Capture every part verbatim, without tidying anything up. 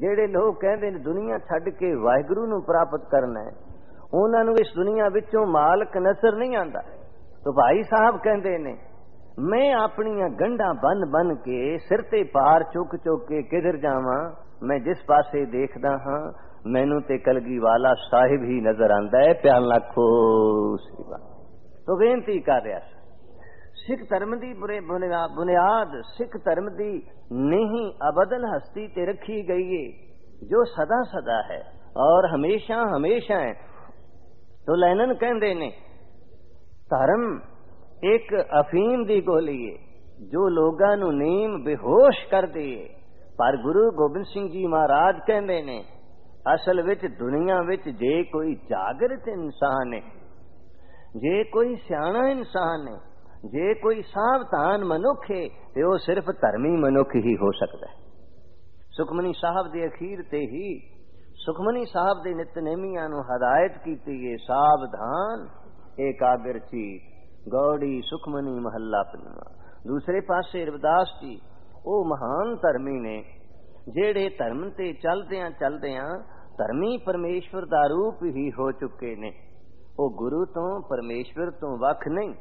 ਜਿਹੜੇ ਲੋਕ ਕਹਿੰਦੇ ਨੇ ਦੁਨੀਆ ਛੱਡ ਕੇ ਵਾਹਿਗੁਰੂ ਨੂੰ ਪ੍ਰਾਪਤ ਕਰਨਾ ਹੈ, ਉਹਨਾਂ ਨੂੰ ਇਸ ਦੁਨੀਆ ਵਿੱਚੋਂ ਮਾਲਕ ਨਜ਼ਰ ਨਹੀਂ ਆਉਂਦਾ। ਤਾਂ ਭਾਈ ਸਾਹਿਬ ਕਹਿੰਦੇ ਨੇ ਮੈਂ ਆਪਣੀਆਂ ਗੰਢਾਂ ਬੰਨ ਬੰਨ ਕੇ ਸਿਰ ਤੇ ਭਾਰ ਚੁੱਕ ਚੁੱਕ ਕੇ ਕਿਧਰ ਜਾਵਾਂ, ਮੈਂ ਜਿਸ ਪਾਸੇ ਦੇਖਦਾ ਹਾਂ ਮੈਨੂੰ ਤੇ ਕਲਗੀ ਵਾਲਾ ਸਾਹਿਬ ਹੀ ਨਜ਼ਰ ਆਂਦਾ ਹੈ। ਪਿਆਰ ਲੱਖੋ ਸੇਵਾ ਤੋਂ ਬੇਨਤੀ ਕਰ ਰਿਹਾ ਸੀ। ਸਿੱਖ ਧਰਮ ਦੀ ਬੁਨਿਆਦ, ਸਿੱਖ ਧਰਮ ਦੀ ਨੀਂਹ ਅਬਦਲ ਹਸਤੀ ਤੇ ਰੱਖੀ ਗਈ ਹੈ ਜੋ ਸਦਾ ਸਦਾ ਹੈ ਔਰ ਹਮੇਸ਼ਾ ਹਮੇਸ਼ਾ ਹੈ। ਤੋ ਲੈਨਨ ਕਹਿੰਦੇ ਨੇ ਧਰਮ ਇੱਕ ਅਫੀਮ ਦੀ ਗੋਲੀ ਹੈ ਜੋ ਲੋਕਾਂ ਨੂੰ ਨੀਮ ਬੇਹੋਸ਼ ਕਰ ਦੇ। ਪਰ ਗੁਰੂ ਗੋਬਿੰਦ ਸਿੰਘ ਜੀ ਮਹਾਰਾਜ ਕਹਿੰਦੇ ਨੇ ਅਸਲ ਵਿੱਚ ਦੁਨੀਆ ਵਿੱਚ ਜੇ ਕੋਈ ਜਾਗਰਤ ਇਨਸਾਨ ਹੈ, ਜੇ ਕੋਈ ਸਿਆਣਾ ਇਨਸਾਨ ਹੈ, ਜੇ ਕੋਈ ਸਾਵਧਾਨ ਮਨੁੱਖ ਹੈ ਤੇ ਉਹ ਸਿਰਫ ਧਰਮੀ ਮਨੁੱਖ ਹੀ ਹੋ ਸਕਦਾ ਹੈ। ਸੁਖਮਨੀ ਸਾਹਿਬ ਦੇ ਅਖੀਰ ਤੇ ਹੀ ਸੁਖਮਨੀ ਸਾਹਿਬ ਦੇ ਨਿਤਨੇਮੀਆਂ ਨੂੰ ਹਦਾਇਤ ਕੀਤੀ ਹੈ, ਸਾਵਧਾਨ ਏਕਾਗਰ ਚੀਤ ਗੌੜੀ ਸੁਖਮਨੀ ਮਹੱਲਾ ਪੰਜਵਾਂ। ਦੂਸਰੇ ਪਾਸੇ ਰਵਿਦਾਸ ਜੀ ਉਹ ਮਹਾਨ ਧਰਮੀ ਨੇ ਜਿਹੜੇ ਧਰਮ ਤੇ ਚਲਦਿਆਂ ਚਲਦਿਆਂ ਧਰਮੀ ਪਰਮੇਸ਼ਵਰ ਦਾ ਰੂਪ ਹੀ ਹੋ ਚੁੱਕੇ ਨੇ। ਉਹ ਗੁਰੂ ਤੋਂ ਪਰਮੇਸ਼ਵਰ ਤੋਂ ਵੱਖ ਨਹੀਂ।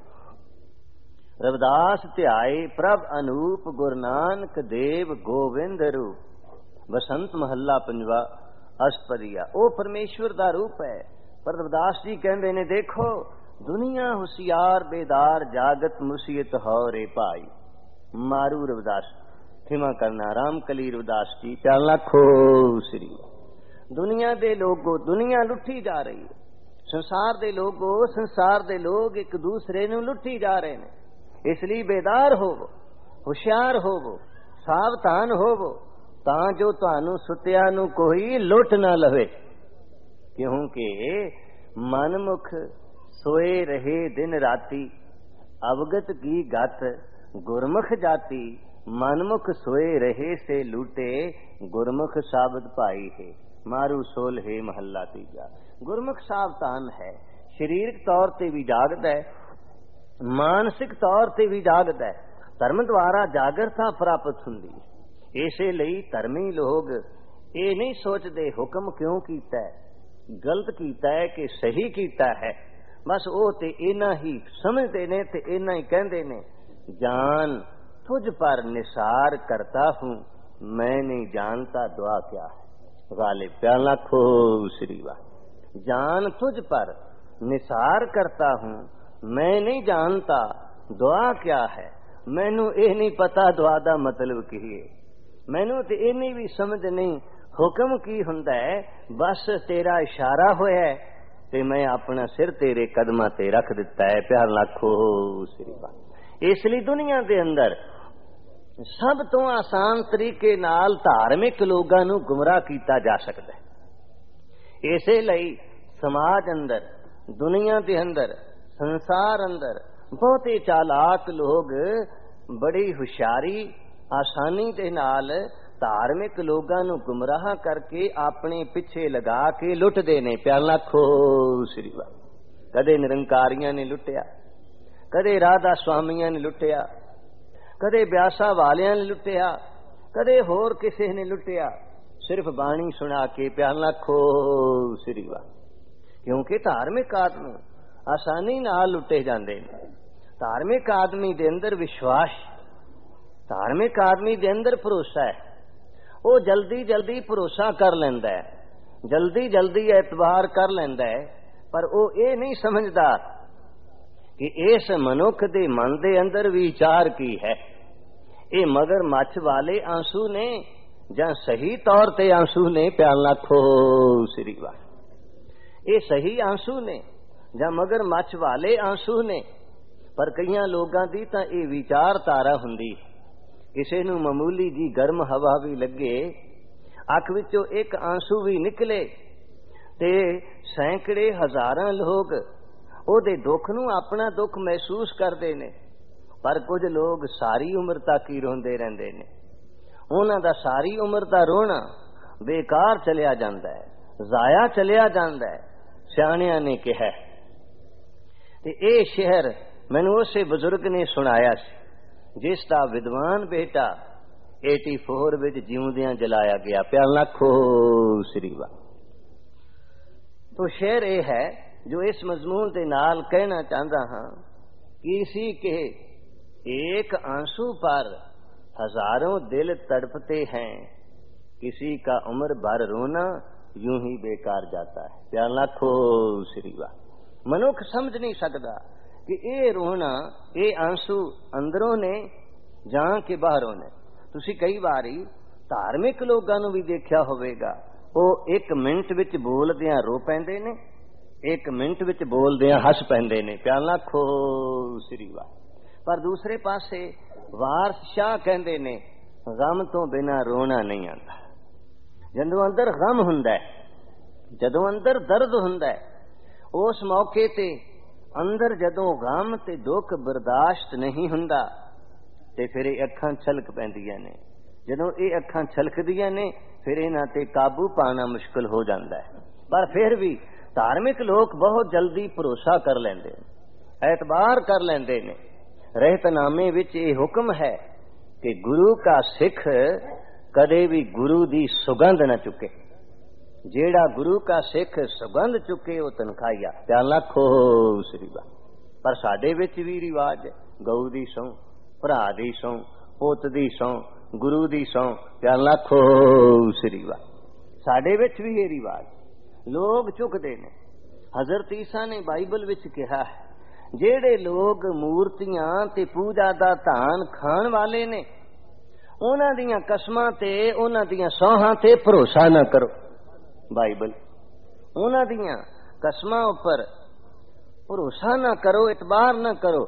ਰਵਿਦਾਸ ਧਿਆਏ ਪ੍ਰਭ ਅਨੂਪ ਗੁਰੂ ਨਾਨਕ ਦੇਵ ਗੋਵਿੰਦ ਰੂਪ। ਬਸੰਤ ਮਹੱਲਾ ਪੰਜਵਾ ਅਸਪਦੀਆ ਉਹ ਪਰਮੇਸ਼ਵਰ ਦਾ ਰੂਪ ਹੈ। ਪਰ ਰਵਿਦਾਸ ਜੀ ਕਹਿੰਦੇ ਨੇ ਦੇਖੋ ਦੁਨੀਆ ਹੁਸ਼ਿਆਰ ਬੇਦਾਰ ਜਾਗਤ ਮੁਸੀਅਤ ਹੋ ਰੇ ਭਾਈ। ਮਾਰੂ ਰਵਿਦਾਸ ਖਿਮਾ ਕਰਨਾ ਰਾਮ ਕਲੀ ਰਵਿਦਾਸ ਜੀ ਪਿਆਰ ਲੱਖੋ ਸ੍ਰੀ। ਦੁਨੀਆ ਦੇ ਲੋਗੋ ਦੁਨੀਆ ਲੁੱਟੀ ਜਾ ਰਹੀ ਹੈ। ਸੰਸਾਰ ਦੇ ਲੋਗੋ ਸੰਸਾਰ ਦੇ ਲੋਗ ਇੱਕ ਦੂਸਰੇ ਨੂੰ ਲੁੱਟੀ ਜਾ ਰਹੇ ਨੇ। ਇਸ ਲਈ ਬੇਦਾਰ ਹੋਵੋ, ਹੁਸ਼ਿਆਰ ਹੋਵੋ, ਸਾਵਧਾਨ ਹੋਵੋ ਤਾਂ ਜੋ ਤੁਹਾਨੂੰ ਸੁੱਤਿਆਂ ਨੂੰ ਕੋਈ ਲੁੱਟ ਨਾ ਲਵੇ। ਕਿਉਂਕਿ ਮਨਮੁਖ ਸੋਏ ਰਹੇ ਦਿਨ ਰਾਤੀ ਅਵਗਤ ਕੀ ਗਤ ਗੁਰਮੁਖ ਜਾਤੀ। ਮਨਮੁਖ ਸੋਏ ਰਹੇ ਸੇ ਲੂਟੇ ਗੁਰਮੁਖ ਸਾਬਤ ਭਾਈ ਹੈ। ਮਾਰੂ ਸੋਲ ਹੈ ਮਹੱਲਾ ਤੀਜਾ। ਗੁਰਮੁਖ ਸਾਵਧਾਨ ਹੈ, ਸਰੀਰਕ ਤੌਰ ਤੇ ਵੀ ਜਾਗਦਾ ਹੈ, ਮਾਨਸਿਕ ਤੌਰ ਤੇ ਵੀ ਜਾਗਦਾ ਹੈ। ਧਰਮ ਦੁਆਰਾ ਜਾਗਰਤਾ ਪ੍ਰਾਪਤ ਹੁੰਦੀ ਹੈ। ਇਸੇ ਲਈ ਧਰਮੀ ਲੋਕ ਇਹ ਨਹੀਂ ਸੋਚਦੇ ਹੁਕਮ ਕਿਉਂ ਕੀਤਾ ਹੈ, ਗਲਤ ਕੀਤਾ ਹੈ ਕਿ ਸਹੀ ਕੀਤਾ ਹੈ। ਬਸ ਉਹ ਤੇ ਇਹਨਾਂ ਹੀ ਸਮਝਦੇ ਨੇ ਤੇ ਇਹਨਾਂ ਹੀ ਕਹਿੰਦੇ ਨੇ ਜਾਨ तुझ पर निसार करता हूँ मैं नहीं जानता दुआ क्या है। गालिब प्यार लाखो श्री वाह। जान तुझ पर निसार करता हूँ मैं नहीं जानता दुआ क्या है। मैनू ये नहीं पता दुआ दा मतलब की है, मैनू तो ये नहीं भी समझ नहीं हुक्म की हुंदा है। बस तेरा इशारा होया है ते मैं अपना सिर तेरे कदमां ते रख दिता है। प्यार लाखो श्री वाह। इसलिए दुनिया के अंदर सब तो आसान तरीके नाल धार्मिक लोगों नू गुमराह किया जा सकता है। इसे लई समाज अंदर दुनिया के अंदर संसार अंदर बहुत ही चालाक लोग बड़ी हुशियारी आसानी के नाल धार्मिक लोगों नू गुमराह करके अपने पिछे लगा के लुटते ने। प्यार लाखो श्री वाह। कदे निरंकारियां ने लुटिया, कदे राधा स्वामिया ने लुटिया, कदे ब्यासा वालियां ने लुटिया, कदे होर किसी ने लुटिया, सिर्फ बाणी सुना के। प्यार लाखो श्री वाह। क्योंकि धार्मिक आदमी आसानी नाल लुटे जाते हैं। धार्मिक आदमी दे अंदर विश्वास, धार्मिक आदमी दे अंदर भरोसा है। वो जल्दी जल्दी भरोसा कर लेंदा है, जल्दी जल्दी एतबार कर लेंदा है। पर वो ये नहीं समझदा कि इस मनुख दे मन दे अंदर विचार की है। ये मगर मच्छ वाले आंसू ने जां सही तौर ते आंसू ने। प्यार लाखो श्री वाह। ये सही आंसू ने जां मगर मच्छ वाले आंसू ने। पर कईयां लोगां दी तां ये विचारधारा हुंदी किसे नूं मामूली जी गर्म हवा भी लगे, अख विचों एक आंसू भी निकले ते सैकड़े हजारां लोग ओदे दुख नूं अपना दुख महसूस करते ने। पर कुछ लोग सारी उम्र तक ही रोंदे रहिंदे ने। उन्हां दा सारी उम्र दा रोना बेकार चलिया जांदा है, जाया चलिया जांदा है। सियाणियां ने कहा ते ये शहर मैनूं उसे बुजुर्ग ने सुनाया सी जिसदा विद्वान बेटा एटी फोर विच जिउंदियां जलाया गया। प्यार लाखो श्री वाह। तो शेर ये है जो इस मजमून के नाल कहना चाहता हाँ, किसी के एक आंसू पर हजारों दिल तड़पते हैं, किसी का उम्र भर रोना यूं ही बेकार जाता है। प्यार लाखो श्री वाह। मनुख समझ नहीं सकता कि ये रोना ये आंसू अंदरों ने जां के बाहरों ने। तुसी कई बारी धार्मिक लोगों नूं भी देखा होवेगा, वो एक मिनट विच बोलदियां रो पैंदे ने, एक मिनट विच बोलदियां हस पैंदे ने। प्यार लाखो श्री वाह। पर दूसरे पासे वारस शाह कहंदे ने, गम तो बिना रोना नहीं आता। जदों अंदर गम हुंदा है, जदों अंदर दर्द हुंदा है, उस मौके ते अंदर जदों गम ते दुख बर्दाश्त नहीं हुंदा ते फिर ये अखां छलक पैंदियां ने। जदों ये अखां छलकदियां ने फिर इन्हां ते काबू पाना मुश्किल हो जाता है। पर फिर भी धार्मिक लोग बहुत जल्दी भरोसा कर लेंदे, एतबार कर लेंदे ने। रहतनामे विच ये हुक्म है कि गुरु का सिख कदे भी गुरु दी सुगंध न चुके। जेड़ा गुरु का सिख सुगंध चुके वो तनखाइया। प्यार लाखो श्री वाह। पर साडे विच भी रिवाज है, गऊ दी सौं, भरा दी सौं, पुत दी सौं, गुरु दी सौं। प्यार लाखो श्री वाह। साडे विच भी ये रिवाज लोग चुकदे ने। हजरत ईसा ने बाइबल विच कहा है, जेड़े लोग मूर्तियां ते पूजा दा धान खाण वाले ने, उन्हां दियां कसमां ते उन्हां दियां सौहां ते भरोसा न करो। बाइबल उन्हां दियां कसमां उपर भरोसा न करो, इतबार न करो,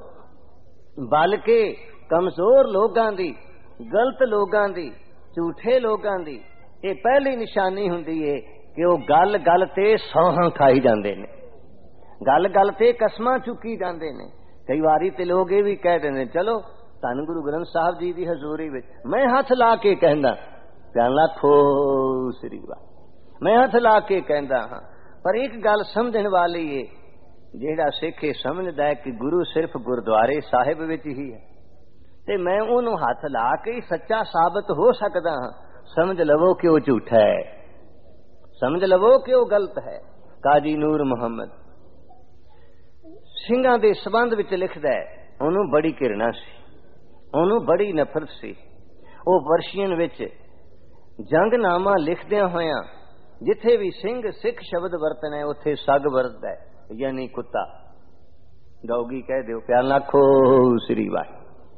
बल्कि कमजोर लोगां दी, गलत लोगां दी, झूठे लोगां दी ये पहली निशानी हुंदी है कि वो गल गल ते सौहां खाई जांदे ने, गल गल ते कसमां चुकी जांदे ने। कई वारी ते लोग ये भी कह देंगे, चलो धन गुरु ग्रंथ साहब जी की हजूरी विच मैं हथ ला के कहना। प्यार लाखो श्री वाह। मैं हथ ला के कहना हाँ। पर एक गल समझण वाली है, जेड़ा सिख समझदा है कि गुरु सिर्फ गुरुद्वारे साहिब विच ही है, ते मैं उन्होंने हथ ला के सच्चा साबित हो सकता हाँ। समझ लवो कि वो झूठा है, समझ लवो कि वो गलत है। काजी नूर मुहम्मद ਸਿੰਘਾਂ ਦੇ संबंध विच लिखदा है, ਉਹਨੂੰ बड़ी घृणा सी, ਉਹਨੂੰ बड़ी नफरत सी। ਉਹ ਵਰਸ਼ੀਅਨ विच जंगनामा लिखदियां होया जिथे भी सिंह सिख शब्द वरतना है उत्थे सग वरतदा है, यानी कुत्ता, डॉगी कह दो। प्यार लाखो श्री वाह।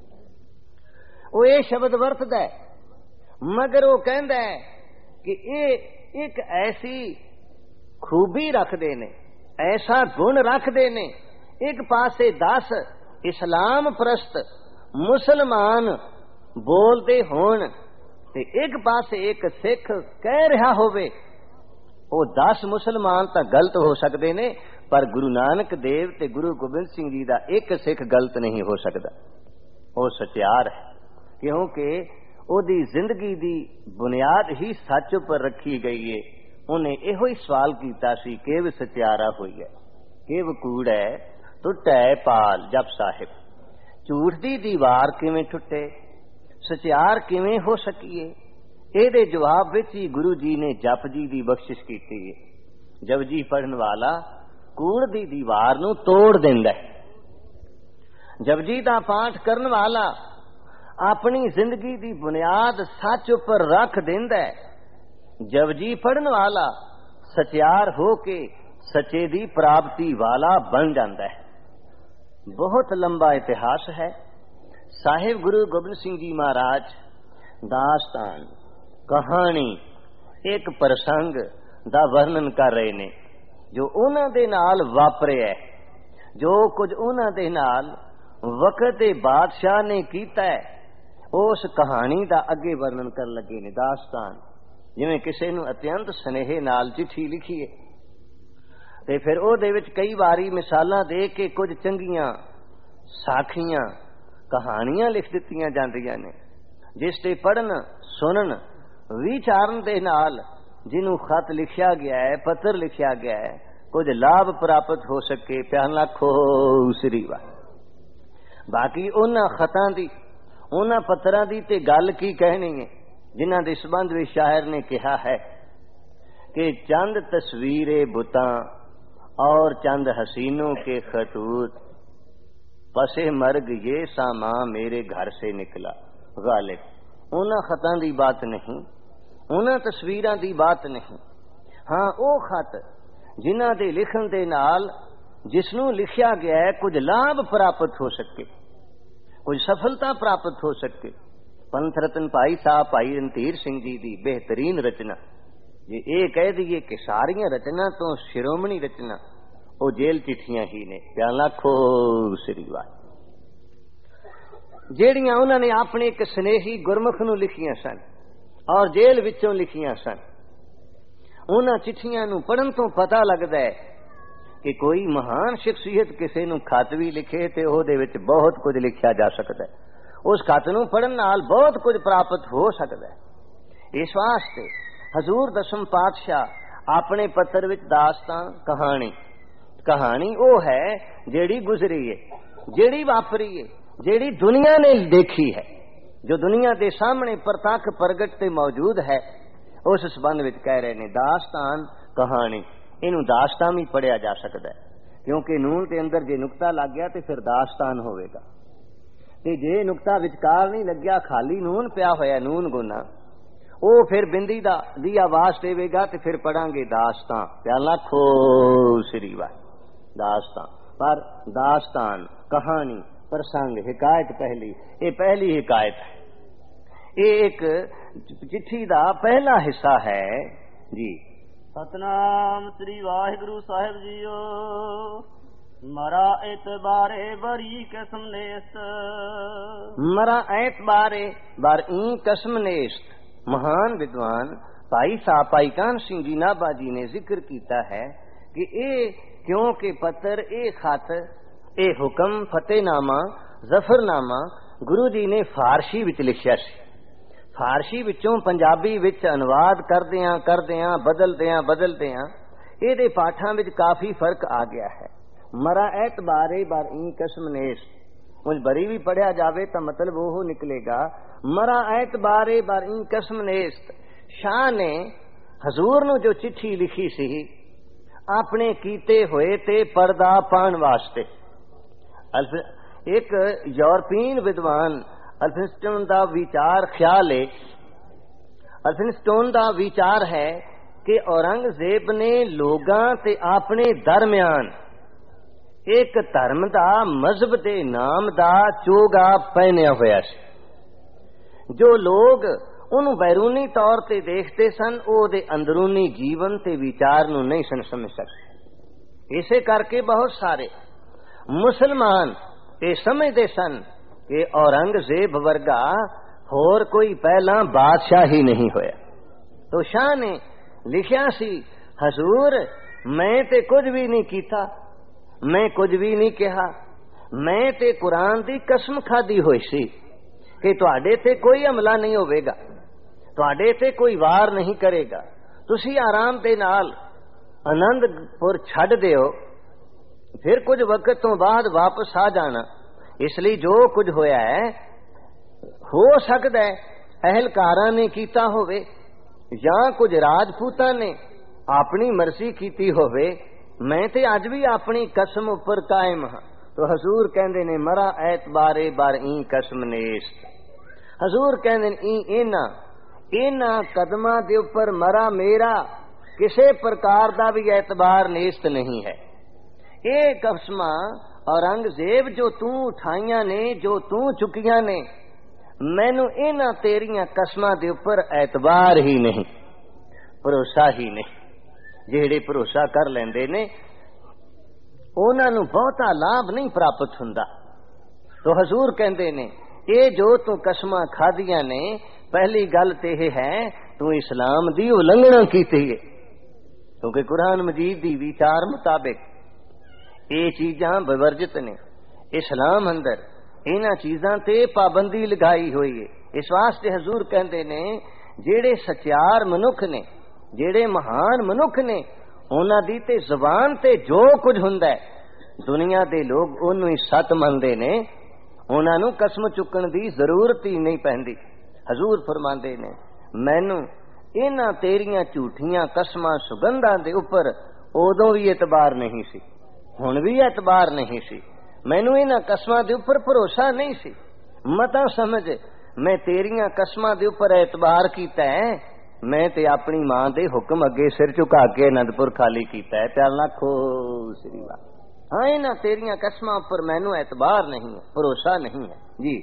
वो ये शब्द वरतदा है, मगर वो कहंदा है कि ये एक ऐसी खूबी रखदे ने, ऐसा गुण रखदे ने। एक पासे दस इस्लाम प्रस्त मुसलमान बोलते होण ते एक पासे एक सिख कह रहा होवे, वो दस मुसलमान तो गलत हो सकते ने, पर गुरु नानक देव ते गुरु गोबिंद सिंह जी का एक सिख गलत नहीं हो सकता। वो सचियार है, क्योंकि ओदी जिंदगी दी बुनियाद ही सच पर रखी गई है। उन्हें इहो ही सवाल किया सी, केव सचियारा हुई है, केव कूड़ है, टुटे पाल जप साहिब। झूठ दी दीवार किवें टुटे, सचियार किवें हो सकीए? ਇਹਦੇ जवाब विच ही गुरु जी ने जप जी की बख्शिश की है। जपजी पढ़न वाला कूड़ दी दीवार नूं तोड़ दिंदा है। जपजी दा पाठ करन वाला अपनी जिंदगी दी बुनियाद सच उपर रख दिंदा है। जपजी पढ़न वाला सचियार हो के सचे दी प्राप्ति वाला बन जाता है। बहुत लंबा इतिहास है। साहिब गुरु गोबिंद सिंह जी महाराज दास्तान कहानी एक प्रसंग दा वर्णन कर रहे ने, जो उन्हां दे नाल वापरिया है, जो कुछ उन्हां दे नाल वक्त दे बादशाह ने कीता है, उस कहानी दा अगे वर्णन कर लगे ने। दास्तान जिवें किसी नूं अत्यंत स्नेहे नाल चिट्ठी लिखी है ते फिर ओहदे विच कई वारी मिसालां दे के कुछ चंगियां साखियां कहानियां लिख दित्तियां जांदियां ने, जिस ते पढ़न सुनन विचारण दे नाल जिन्हों खत लिखा गया है, पत्र लिखा गया है, कुछ लाभ प्राप्त हो सके। प्यार लाखो श्री वाह। बाकी उन्हां खतां दी उन्हां पत्थरां दी ते गल की कहनी है जिन्हां दे संबंध विच शायर ने कहा है कि चंद तस्वीरे बुतां और चंद हसीनों के खतूत पसे मर्ग ये सामा मेरे घर से निकला। गालिब उन्हां खतां दी बात नहीं, उन्हां तस्वीरां दी बात नहीं। हाँ वो खत जिन्हां दे लिखण दे नाल जिसनों लिखिया गया है कुछ लाभ प्राप्त हो सके, कुछ सफलता प्राप्त हो सके। पंथ रतन भाई साहब भाई रणधीर सिंह जी की बेहतरीन रचना, जे ये कह दीए कि सारियां रचना तो शिरोमणी रचना वो जेल चिट्ठियां ही ने। प्याला खो श्री वाह जेड़ियां उन्होंने अपने एक स्नेही गुरमुख नूं लिखियां सन और जेल विचों लिखियां सन। उन्हां चिट्ठियां नूं पढ़न तो पता लगदा है कि कोई महान शख्सियत किसी नूं खत भी लिखे तो उहदे विच बहुत कुछ लिखिया जा सकता है। उस खत नूं पढ़न नाल बहुत कुछ प्राप्त हो सकता है। इस वास्ते हजूर दसम पातशाह अपने पत्र विच दास्तां कहानी कहानी वो है जेड़ी गुजरी है, जेड़ी वापरी है, जेड़ी दुनिया ने देखी है, जो दुनिया के सामने प्रतख प्रगट ते मौजूद है। उस संबंध विच कह रहे ने दास्तान कहानी। इनू दास्तान भी पढ़िया जा सकता है क्योंकि नून के अंदर जे नुकता लग गया तो फिर दास्तान होवेगा, ते जे नुकता विचकार नहीं लग गया खाली नून पिया होया नून गुना वो फिर बिंदी दा दी आवाज देवेगा तो फिर पढ़ांगे दास्तान। प्याला खो श्री वाह दास्तान। पर दास्तान कहानी प्रसंग हिकायत पहली ये पहली हिकायत है। ये एक चिट्ठी दा पहला हिस्सा है जी। सतनाम श्री वाहिगुरु साहिब जीओ। मरा एतबारे बरी कसम नेस्त, मरा एतबारे बार ई कसम नेस्त। महान विद्वान भाई साहब भाई कान सिंह जी नाभा जी ने जिक्र किया है कि ए क्योंकि पत्र ए खत ए हुक्म फतेहनामा जफरनामा गुरु जी ने फारसी विच लिखिया सी। फारसी विचों पंजाबी विच अनुवाद करदियां करदियां बदलदियां बदलदियां इहदे पाठां विच काफी फर्क आ गया है। मरा एतबारे बार ई कसम नेस्त मुझ बरी भी पढ़िया जावे तो मतलब वो निकलेगा मरा एतबारे बार ई कसम नेस्त। शाह ने हजूर नूं जो चिट्ठी लिखी सी अपने कीते होए ते पर्दा पाण वास्ते। एक यूरोपीन विद्वान अल्फिंस्टन का विचार ख्याल है, अल्फिंस्टन का विचार है कि औरंगजेब ने लोगां ते अपने दरम्यान एक धर्म दा मजहब दे नाम दा चोगा पहनिया होया सी। जो लोग उन्होंने बैरूनी तौर ते देखते सन ओदे अंदरूनी जीवन ते विचार नूं नहीं सन समझ सकते। इसे करके बहुत सारे मुसलमान ये समझते सन कि औरंगजेब वर्गा होर कोई पहला बादशाह ही नहीं होया। तो शाह ने लिखिया सी हजूर मैं ते कुछ भी नहीं कीता, मैं कुछ भी नहीं कहा, मैं ते कुरान दी कसम खादी हुई सी कि तुहाडे ते कोई हमला नहीं होवेगा, तुहाडे ते कोई वार नहीं करेगा, तुसी आराम दे नाल आनंदपुर छड़ दिओ, फिर कुछ वक्त तो बाद वापस आ जाना। इसलिए जो कुछ होया है हो सकता है अहलकारा ने कीता होवे या कुछ राजपूतां ने अपनी मर्जी कीती होवे। मैं ते अज भी अपनी कसम उपर कायम हाँ। तो हजूर कहंदे ने मरा एतबारे बार ई कसम नेस्त। हजूर कहंदे ने ई इना इना कदमां दे उपर मरा मेरा किसी प्रकार का भी एतबार नेस्त नहीं है। ये कसमां औरंगजेब जो तू उठाइया ने जो तू चुकिया ने मैनू इन्हां तेरियां कसमां दे उपर एतबार ही नहीं, भरोसा ही नहीं। जेड़े भरोसा कर लेंदे ने उन्हां नूं बहुता लाभ नहीं प्राप्त हुंदा। तो हजूर कहंदे ने ये जो तू कसमां खादियां ने पहली गल ते यह है तू इस्लाम दी उलंघना कीती है, क्योंकि कुरान मजीद दी विचार मुताबिक ये चीजां विवर्जित ने। इस्लाम अंदर इन्हां चीजां ते पाबंदी लगाई हुई है। इस वास्ते हजूर कहंदे ने जेड़े सच्चार मनुख ने जेड़े महान मनुख ने उन्हां दी ते जुबान ते जो कुछ हुंदा है दुनिया दे लोग उन्हों ही सत मनदे ने ਉਹਨਾਂ ਨੂੰ ਕਸਮ ਚੁੱਕਣ ਦੀ ਜ਼ਰੂਰਤ ਹੀ ਨਹੀਂ ਪੈਂਦੀ। ਹਜ਼ੂਰ ਫਰਮਾਉਂਦੇ ਨੇ ਮੈਨੂੰ ਇਹਨਾਂ ਤੇਰੀਆਂ ਝੂਠੀਆਂ ਕਸਮਾਂ ਸੁਗੰਧਾਂ ਦੇ ਉੱਪਰ ਉਦੋਂ ਵੀ ਇਤਬਾਰ ਨਹੀਂ ਸੀ, ਹੁਣ ਵੀ ਇਤਬਾਰ ਨਹੀਂ ਸੀ। ਮੈਨੂੰ ਇਹਨਾਂ ਕਸਮਾਂ ਦੇ ਉੱਪਰ ਭਰੋਸਾ ਨਹੀਂ ਸੀ। ਮਤਾ ਸਮਝ ਮੈਂ ਤੇਰੀਆਂ ਕਸਮਾਂ ਦੇ ਉੱਪਰ ਇਤਬਾਰ ਕੀਤਾ ਹੈ। ਮੈਂ ਤੇ ਆਪਣੀ ਮਾਂ ਦੇ ਹੁਕਮ ਅੱਗੇ ਸਿਰ ਝੁਕਾ ਕੇ ਅਨੰਦਪੁਰ ਖਾਲੀ ਕੀਤਾ ਹੈ। ਪਿਆਰ ਨਾਲ ਖੋ ਸ੍ਰੀ ਵਾਹ। ਹਾਂ, ਇਹਨਾਂ ਤੇਰੀਆਂ ਕਸਮਾਂ ਉੱਪਰ ਮੈਨੂੰ ਇਤਬਾਰ ਨਹੀਂ ਹੈ, ਭਰੋਸਾ ਨਹੀਂ ਹੈ ਜੀ।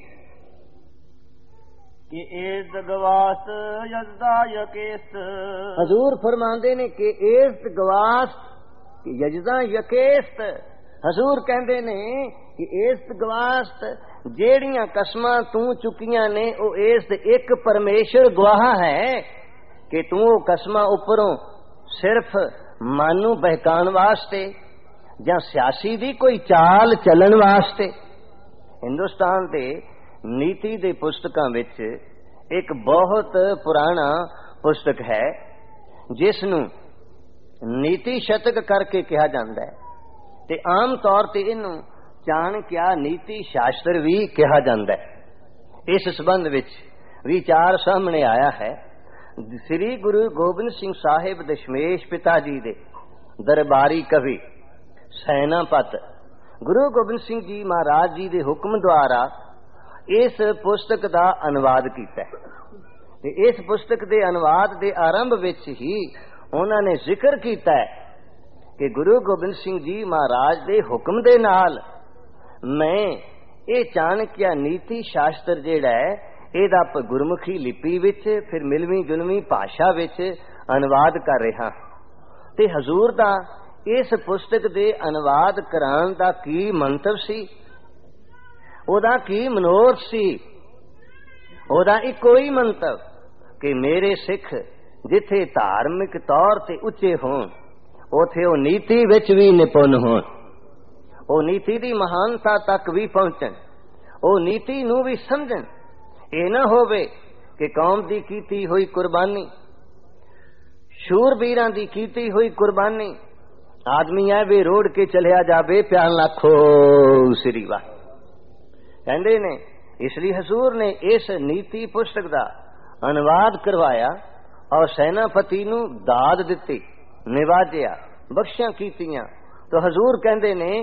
ਕਿ ਇਸ ਗਵਾਸ ਯਜਦਾ ਯਕੇਸ। ਹਜ਼ੂਰ ਫਰਮਾਉਂਦੇ ਨੇ ਕਿ ਇਸ ਗਵਾਸ ਯਜਦਾ ਯਕੇਸ। ਹਜ਼ੂਰ ਕਹਿੰਦੇ ਨੇ ਕਿ ਇਸ ਗਵਾਸ ਜਿਹੜੀਆਂ ਕਸਮਾਂ ਤੂੰ ਚੁੱਕੀਆਂ ਨੇ ਉਹ ਇਸ ਇੱਕ ਪਰਮੇਸ਼ਰ ਗਵਾਹ ਹੈ ਕਿ ਤੂੰ ਉਹ ਕਸਮਾਂ ਉੱਪਰੋਂ ਸਿਰਫ ਮਨ ਨੂੰ ਬਹਿਕਾਉਣ ਵਾਸਤੇ ਜਾਂ ਸਿਆਸੀ ਦੀ ਕੋਈ ਚਾਲ ਚੱਲਣ ਵਾਸਤੇ। ਹਿੰਦੁਸਤਾਨ ਦੇ ਨੀਤੀ ਦੇ ਪੁਸਤਕਾਂ ਵਿੱਚ ਇੱਕ ਬਹੁਤ ਪੁਰਾਣਾ ਪੁਸਤਕ ਹੈ ਜਿਸ ਨੂੰ ਨੀਤੀ ਸ਼ਤਕ ਕਰਕੇ ਕਿਹਾ ਜਾਂਦਾ ਹੈ ਤੇ ਆਮ ਤੌਰ ਤੇ ਇਹਨੂੰ ਚਾਣਕਿਆ ਨੀਤੀ ਸ਼ਾਸਤਰ ਵੀ ਕਿਹਾ ਜਾਂਦਾ ਹੈ। ਇਸ ਸੰਬੰਧ ਵਿੱਚ ਵਿਚਾਰ ਸਾਹਮਣੇ ਆਇਆ ਹੈ। ਸ੍ਰੀ ਗੁਰੂ ਗੋਬਿੰਦ ਸਿੰਘ ਸਾਹਿਬ ਦਸ਼ਮੇਸ਼ ਪਿਤਾ ਜੀ ਦੇ ਦਰਬਾਰੀ ਕਵੀ ਸੈਨਾਪਤ ਗੁਰੂ ਗੋਬਿੰਦ ਸਿੰਘ ਜੀ ਮਹਾਰਾਜ ਜੀ ਦੇ ਹੁਕਮ ਦੁਆਰਾ ਇਸ ਪੁਸਤਕ ਦਾ ਅਨੁਵਾਦ ਕੀਤਾ ਤੇ ਇਸ ਪੁਸਤਕ ਦੇ ਅਨੁਵਾਦ ਦੇ ਆਰੰਭ ਵਿੱਚ ਹੀ ਉਹਨਾਂ ਨੇ ਜ਼ਿਕਰ ਕੀਤਾ ਹੈ ਕਿ ਗੁਰੂ ਗੋਬਿੰਦ ਸਿੰਘ ਜੀ ਮਹਾਰਾਜ ਦੇ ਹੁਕਮ ਦੇ ਨਾਲ ਮੈਂ ਇਹ ਚਾਣਕਿਆ ਨੀਤੀ ਸ਼ਾਸਤਰ ਜਿਹੜਾ ਹੈ ਇਹਦਾ ਗੁਰਮੁਖੀ ਲਿਪੀ ਵਿੱਚ ਫਿਰ ਮਿਲਵੀਂ ਜੁਲਵੀਂ ਭਾਸ਼ਾ ਵਿੱਚ ਅਨੁਵਾਦ ਕਰ ਰਿਹਾ ਤੇ ਹਜ਼ੂਰ ਦਾ ਇਸ ਪੁਸਤਕ ਦੇ ਅਨੁਵਾਦ ਕਰਾਉਣ ਦਾ ਕੀ ਮੰਤਵ ਸੀ, ਉਹਦਾ ਕੀ ਮਨੋਰਥ ਸੀ। ਉਹਦਾ ਇੱਕੋ ਹੀ ਮੰਤਵ ਕਿ ਮੇਰੇ ਸਿੱਖ ਜਿੱਥੇ ਧਾਰਮਿਕ ਤੌਰ ਤੇ ਉੱਚੇ ਹੋਣ ਉਥੇ ਉਹ ਨੀਤੀ ਵਿੱਚ ਵੀ ਨਿਪੁੰਨ ਹੋਣ, ਉਹ ਨੀਤੀ ਦੀ ਮਹਾਨਤਾ ਤੱਕ ਵੀ ਪਹੁੰਚਣ, ਉਹ ਨੀਤੀ ਨੂੰ ਵੀ ਸਮਝਣ। ਇਹ ਨਾ ਹੋਵੇ ਕਿ ਕੌਮ ਦੀ ਕੀਤੀ ਹੋਈ ਕੁਰਬਾਨੀ, ਸ਼ੂਰਬੀਰਾਂ ਦੀ ਕੀਤੀ ਹੋਈ ਕੁਰਬਾਨੀ ਆਦਮੀ ਐਵੇਂ ਰੋੜ ਕੇ ਚਲਿਆ ਜਾਵੇ। ਪਿਆਰ ਲੱਖੋ ਸ੍ਰੀ ਵਾਹ। ਕਹਿੰਦੇ ਨੇ ਇਸ ਲਈ ਹਜ਼ੂਰ ਨੇ ਇਸ ਨੀਤੀ ਪੁਸਤਕ ਦਾ ਅਨੁਵਾਦ ਕਰਵਾਇਆ ਔਰ ਸੈਨਾਪਤੀ ਨੂੰ ਦਾਦ ਦਿੱਤੀ, ਨਿਵਾਜਿਆ, ਬਖਸ਼ਾਂ ਕੀਤੀਆਂ। ਤਾਂ ਹਜ਼ੂਰ ਕਹਿੰਦੇ ਨੇ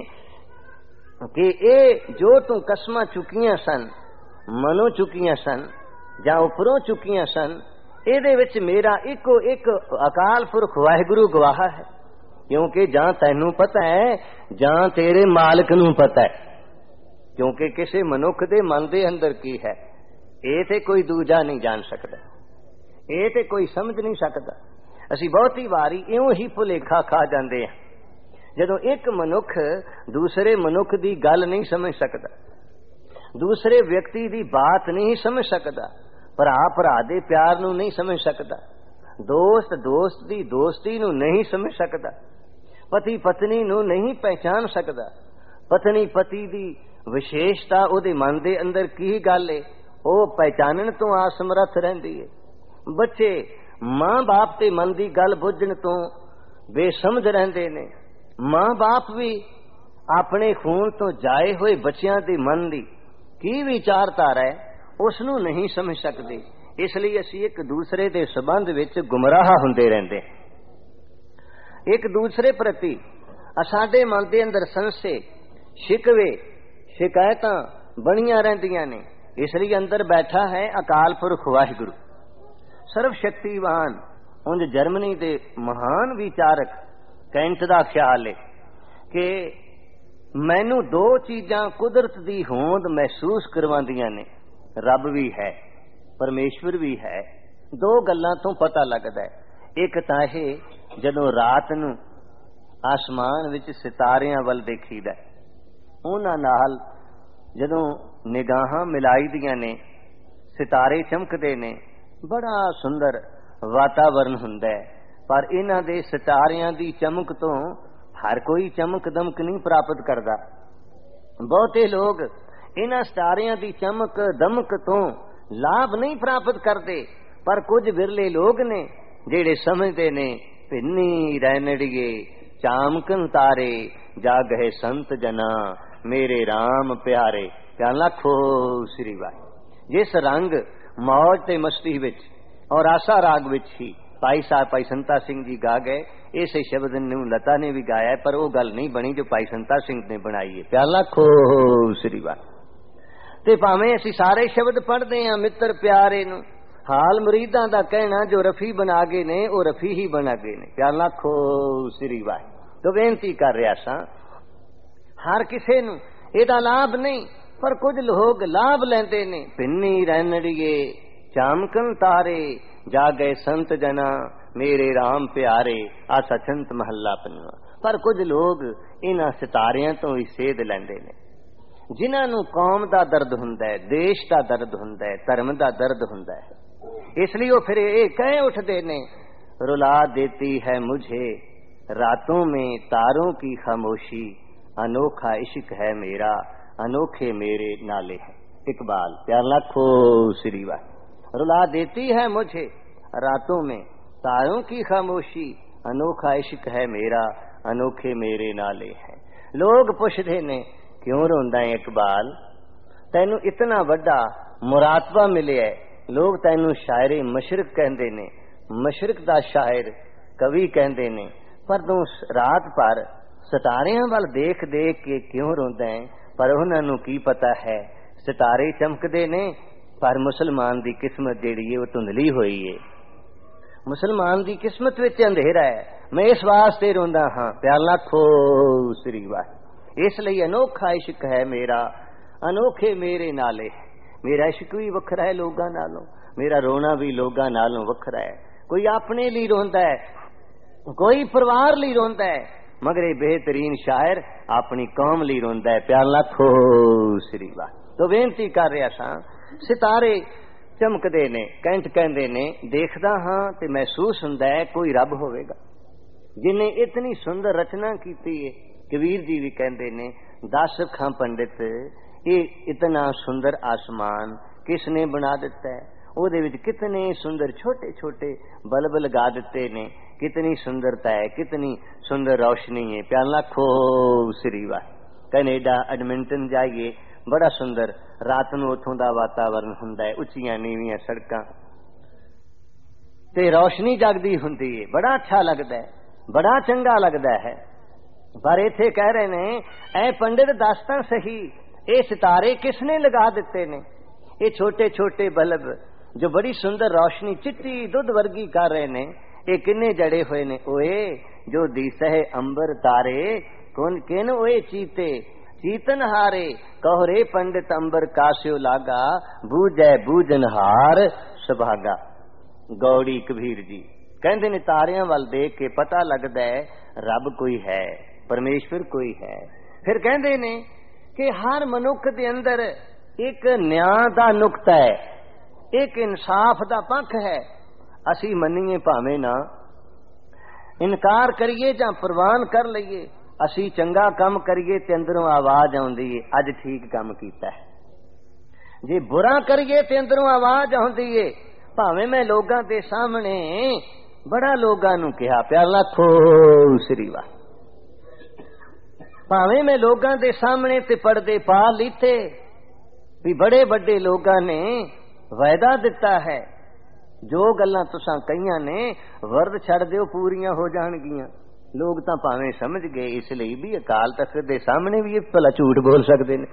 ਕਿ ਇਹ ਜੋ ਤੂੰ ਕਸਮਾਂ ਚੁੱਕੀਆਂ ਸਨ, ਮਨੋਂ ਚੁੱਕੀਆਂ ਸਨ ਜਾਂ ਉੱਪਰੋਂ ਚੁੱਕੀਆਂ ਸਨ, ਇਹਦੇ ਵਿੱਚ ਮੇਰਾ ਇੱਕੋ ਇੱਕ ਅਕਾਲ ਪੁਰਖ ਵਾਹਿਗੁਰੂ ਗਵਾਹ ਹੈ। ਕਿਉਂਕਿ ਜਾਂ ਤੈਨੂੰ ਪਤਾ ਹੈ ਜਾਂ ਤੇਰੇ ਮਾਲਕ ਨੂੰ ਪਤਾ ਹੈ। ਕਿਉਂਕਿ ਕਿਸੇ ਮਨੁੱਖ ਦੇ ਮਨ ਦੇ ਅੰਦਰ ਕੀ ਹੈ ਇਹ ਤੇ ਕੋਈ ਦੂਜਾ ਨਹੀਂ ਜਾਣ ਸਕਦਾ, ਇਹ ਤੇ ਕੋਈ ਸਮਝ ਨਹੀਂ ਸਕਦਾ। ਅਸੀਂ ਬਹੁਤੀ ਵਾਰੀ ਇਉਂ ਹੀ ਭੁਲੇਖਾ ਖਾ ਜਾਂਦੇ ਹਾਂ ਜਦੋਂ ਇੱਕ ਮਨੁੱਖ ਦੂਸਰੇ ਮਨੁੱਖ ਦੀ ਗੱਲ ਨਹੀਂ ਸਮਝ ਸਕਦਾ, ਦੂਸਰੇ ਵਿਅਕਤੀ ਦੀ ਬਾਤ ਨਹੀਂ ਸਮਝ ਸਕਦਾ, ਭਰਾ ਭਰਾ ਦੇ ਪਿਆਰ ਨੂੰ ਨਹੀਂ ਸਮਝ ਸਕਦਾ, ਦੋਸਤ ਦੋਸਤ ਦੀ ਦੋਸਤੀ ਨੂੰ ਨਹੀਂ ਸਮਝ ਸਕਦਾ, ਪਤੀ ਪਤਨੀ ਨੂੰ ਨਹੀਂ ਪਹਿਚਾਨ ਸਕਦਾ, ਪਤਨੀ ਪਤੀ ਦੀ ਵਿਸ਼ੇਸ਼ਤਾ ਉਹਦੇ ਮਨ ਦੇ ਅੰਦਰ ਕੀ ਗੱਲ ਏ ਉਹ ਪਹਿਚਾਨਣ ਤੋਂ ਅਸਮਰੱਥ ਰਹਿੰਦੀ ਹੈ। ਬੱਚੇ ਮਾਂ ਬਾਪ ਤੇ ਮਨ ਦੀ ਗੱਲ ਬੁੱਝਣ ਤੋਂ ਬੇਸਮਝ ਰਹਿੰਦੇ ਨੇ। ਮਾਂ ਬਾਪ ਵੀ ਆਪਣੇ ਖੂਨ ਤੋਂ ਜਾਏ ਹੋਏ ਬੱਚਿਆਂ ਦੇ ਮਨ ਦੀ ਕੀ ਵਿਚਾਰਧਾਰਾ ਹੈ ਉਸ ਨੂੰ ਨਹੀਂ ਸਮਝ ਸਕਦੇ। ਇਸ ਲਈ ਅਸੀਂ ਇੱਕ ਦੂਸਰੇ ਦੇ ਸੰਬੰਧ ਵਿੱਚ ਗੁੰਮਰਾਹ ਹੁੰਦੇ ਰਹਿੰਦੇ, ਇੱਕ ਦੂਸਰੇ ਪ੍ਰਤੀ ਸਾਡੇ ਮਨ ਦੇ ਅੰਦਰ ਸੰਸੇ ਸ਼ਿਕਵੇ ਸ਼ਿਕਾਇਤਾਂ ਬਣੀਆਂ ਰਹਿੰਦੀਆਂ ਨੇ। ਇਸ ਲਈ ਅੰਦਰ ਬੈਠਾ ਹੈ ਅਕਾਲ ਪੁਰਖ ਵਾਹਿਗੁਰੂ ਸਰਵ ਸ਼ਕਤੀਵਾਨ। ਉਂਝ ਜਰਮਨੀ ਦੇ ਮਹਾਨ ਵਿਚਾਰਕ ਕੈਂਟ ਦਾ ਖਿਆਲ ਹੈ ਕਿ ਮੈਨੂੰ ਦੋ ਚੀਜ਼ਾਂ ਕੁਦਰਤ ਦੀ ਹੋਂਦ ਮਹਿਸੂਸ ਕਰਵਾਉਂਦੀਆਂ ਨੇ, ਰੱਬ ਵੀ ਹੈ ਪਰਮੇਸ਼ਵਰ ਵੀ ਹੈ। ਦੋ ਗੱਲਾਂ ਤੋਂ ਪਤਾ ਲੱਗਦਾ ਹੈ, ਇੱਕ ਤਾਂ ਇਹ ਜਦੋਂ ਰਾਤ ਨੂੰ ਆਸਮਾਨ ਵਿੱਚ ਸਿਤਾਰਿਆਂ ਵੱਲ ਦੇਖੀਦਾ, ਉਹਨਾਂ ਨਾਲ ਜਦੋਂ ਨਿਗਾਹਾਂ ਮਿਲਾਈ ਦੀਆਂ ਨੇ, ਸਿਤਾਰੇ ਚਮਕਦੇ ਨੇ, ਬੜਾ ਸੁੰਦਰ ਵਾਤਾਵਰਨ ਹੁੰਦਾ ਹੈ। ਪਰ ਇਹਨਾਂ ਦੇ ਸਿਤਾਰਿਆਂ ਦੀ ਚਮਕ ਤੋਂ ਹਰ ਕੋਈ ਚਮਕ ਦਮਕ ਨਹੀਂ ਪ੍ਰਾਪਤ ਕਰਦਾ। ਬਹੁਤੇ ਲੋਕ ਇਹਨਾਂ ਸਿਤਾਰਿਆਂ ਦੀ ਚਮਕ ਦਮਕ ਤੋਂ ਲਾਭ ਨਹੀਂ ਪ੍ਰਾਪਤ ਕਰਦੇ, ਪਰ ਕੁਝ ਵਿਰਲੇ ਲੋਕ ਨੇ ਜਿਹੜੇ ਸਮਝਦੇ ਨੇ ਭਿੰਨੀ ਰੈਣੜੀਏ ਚਾਮਕਨ ਤਾਰੇ ਜਾ ਗਏ ਸੰਤ ਜਨਾ ਮੇਰੇ ਰਾਮ ਪਿਆਰੇ। ਧਿਆਨ ਰੱਖੋ ਸ੍ਰੀ ਵਾਹਿਗੁਰੂ। ਜਿਸ ਰੰਗ ਮौज ਤੇ ਮਸਤੀ ਵਿੱਚ ਔਰ ਆਸਾ ਰਾਗ ਵਿੱਚ ਹੀ ਭਾਈ ਸਾਹਿਬ ਭਾਈ ਸੰਤਾ ਸਿੰਘ ਜੀ ਗਾ ਗਏ, ਇਸੇ ਸ਼ਬਦ ਨੂੰ ਲਤਾ ਨੇ ਵੀ ਗਾਇਆ, ਪਰ ਉਹ ਗੱਲ ਨਹੀਂ ਬਣੀ ਜੋ ਭਾਈ ਸੰਤਾ ਸਿੰਘ ਨੇ ਬਣਾਈ ਹੈ। ਧਿਆਨ ਰੱਖੋ ਸ੍ਰੀ ਵਾਹਿਗੁਰੂ। ਤੇ ਭਾਵੇਂ ਅਸੀਂ ਸਾਰੇ ਸ਼ਬਦ ਪੜ੍ਹਦੇ ਹਾਂ ਮਿੱਤਰ ਪਿਆਰੇ ਨੂੰ, ਹਾਲ ਮੁਰੀਦਾਂ ਦਾ ਕਹਿਣਾ ਜੋ ਰਫੀ ਬਣਾ ਗਏ ਨੇ ਉਹ ਰਫੀ ਹੀ ਬਣਾ ਗਏ ਨੇ। ਧਿਆਨ ਰੱਖੋ ਸ੍ਰੀ ਵਾਹਿਗੁਰੂ। ਤੋ ਬੇਨਤੀ ਕਰ ਰਿਹਾ ਸਾਂ, ਹਰ ਕਿਸੇ ਨੂੰ ਇਹਦਾ ਲਾਭ ਨਹੀਂ, ਪਰ ਕੁਝ ਲੋਕ ਲਾਭ ਲੈਂਦੇ ਨੇ। ਪਿੰਨੀ ਰੈਣੜੀਏ ਚਾਮਕਨ ਤਾਰੇ, ਜਾ ਗਏ ਸੰਤ ਜਨਾ ਮੇਰੇ ਰਾਮ ਪਿਆਰੇ। ਆ ਸਚੰਤ ਮਹੱਲਾ ਪੰਜਵਾਂ। ਪਰ ਕੁਝ ਲੋਕ ਇਹਨਾਂ ਸਿਤਾਰਿਆਂ ਤੋਂ ਹੀ ਸੇਧ ਲੈਂਦੇ ਨੇ, ਜਿਨ੍ਹਾਂ ਨੂੰ ਕੌਮ ਦਾ ਦਰਦ ਹੁੰਦਾ ਹੈ, ਦੇਸ਼ ਦਾ ਦਰਦ ਹੁੰਦਾ ਹੈ, ਧਰਮ ਦਾ ਦਰਦ ਹੁੰਦਾ ਹੈ। ਇਸ ਲਈ ਉਹ ਫਿਰ ਇਹ ਕਹਿ ਉੱਠਦੇ ਨੇ, रुला देती है मुझे रातों में तारों की खामोशी, अनोखा इश्क है मेरा अनोखे मेरे नाले है। इकबाल। प्यार लाखो श्री वाह। रुला देती है मुझे रातों में तारों की खामोशी, अनोखा इश्क है मेरा अनोखे मेरे नाले है। लोग पुछदे ने क्यों रोंदा है इकबाल, तैनू इतना वड्डा मुरातबा मिले है। लोग तैनू शायरे मशरक कहंदे ने, मशरक दा शायर कवि कहंदे ने, पर तू रात पर सितारियां वाल देख देख के क्यों रोंदा है। पर उन्हां नू की पता है सितारे चमकदे ने, पर मुसलमान दी किस्मत जेड़ी है वो धुंधली होई है। मुसलमान दी किस्मत विच अंधेरा है। मैं इस वास्ते रोंदा हां। प्यार लाखो श्री वाह। इसलिए अनोखा इश्क है मेरा अनोखे मेरे नाले है। मेरा इश्क भी वखरा है लोगां नालों, मेरा रोना भी लोगां नालों वखरा है। कोई अपने लिए रोंदा है, कोई परिवार लिए रोंदा है, मगर ये बेहतरीन शायर अपनी कौम लिए रोंदा है। प्यार लाखो श्री वाह। तो बेनती कर रहा सा, सितारे चमकदे ने, कैंट कहंदे ने, देखदा हां ते महसूस हुंदा है कोई रब होवेगा जिन्हें इतनी सुंदर रचना कीती है। कबीर जी भी कहंदे ने, दस खां पंडित ये इतना सुंदर आसमान किसने बना दिता है, ਉਹਦੇ ਵਿੱਚ कितने सुंदर छोटे छोटे बल्ब लगा दिते ने, कितनी सुंदरता है, कितनी सुंदर रोशनी है। प्यार लाखो श्री वाह। कनेडा एडमिंटन जाइए, बड़ा सुंदर रात नूं उत्थों दा वातावरण हुंदा है, उच्चियां नीवियां सड़कां ते रोशनी जगदी हुंदी है, बड़ा अच्छा लगदा है, बड़ा चंगा लगदा है। पर इत्थे कह रहे ने, ऐ पंडित दस तां सही ये सितारे किसने लगा दिते ने, ये छोटे छोटे बल्ब जो बड़ी सुंदर रोशनी चिट्टी दुध वर्गी कर रहे ने, ये किन्ने जड़े हुए ने। ओए जो दिसहे अंबर तारे, कौन किन ओए चीते चीतन हारे, कहो रे पंडित अंबर कास्यो लागा, बूझे बूझनहार सुभागा। गौड़ी कबीर जी कहंदे ने, तारियां वाल देख के पता लगदा है रब कोई है, परमेश्वर कोई है। फिर कहंदे ने कि हर मनुख दे अंदर एक न्याय दा नुक्ता है, एक इंसाफ दा पक्ष है। असी मनीए भावें ना, इनकार करिए जां प्रवान कर लईए, असी चंगा काम करिए ते अंदरों आवाज आउंदी है अज ठीक काम कीता है। जे बुरा करिए ते अंदरों आवाज आउंदी है, भावें मैं लोगां दे सामने बड़ा लोगां नूं कहा। प्यार लाखो श्री वाह। भावें मैं लोगां दे सामने ते पर्दे पा लीते भी बड़े बड़े लोगां ने वायदा दिता है, जो गल्लां तुसां कहियां ने वर्द छड़ दिओ पूरियां हो जाणगियां। लोग तां भावें समझ गए, इसलिए भी अकाल तख्त दे सामने भी भला झूठ बोल सकदे ने,